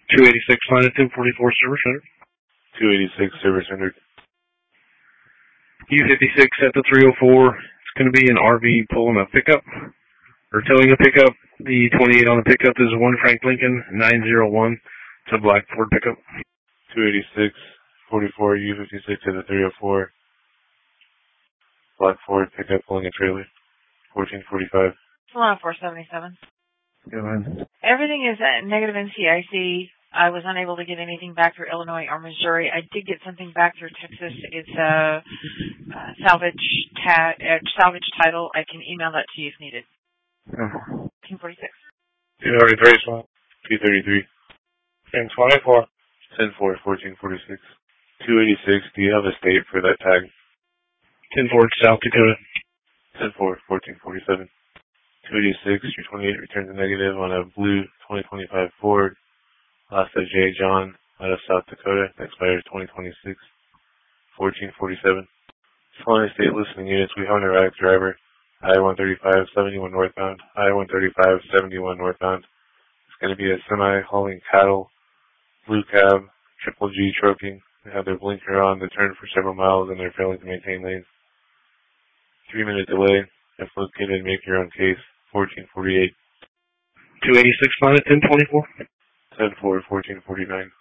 286 Planet 1044 Service Center. 286 Service Center. U56 at the 304. It's going to be an RV pulling a pickup, or towing a pickup. The 28 on the pickup is one Frank Lincoln 901. It's a black Ford pickup. 286 44 U56 at the 304. Black Ford pickup pulling a trailer. 1445. 477. Go ahead. Everything is at negative NCIC. I was unable to get anything back through Illinois or Missouri. I did get something back through Texas. It's a salvage title. I can email that to you if needed. 1046. 233 small. 233. 1024. 10-4, 1446. 286, do you have a state for that tag? 10-4, South Dakota. 10-4, 1447. 286, your 28 returns a negative on a blue 2025 Ford. Last of J. John out of South Dakota. Expires 2026. 1447. Solana State listening units, we have an erratic driver. I-135, 71 northbound. I-135, 71 northbound. It's going to be a semi hauling cattle. Blue cab, triple G trucking. They have their blinker on. They turn for several miles and they're failing to maintain lanes. 3-minute delay. If located, make your own case. 1448. 286 Planet 1024. 10-4, 1449.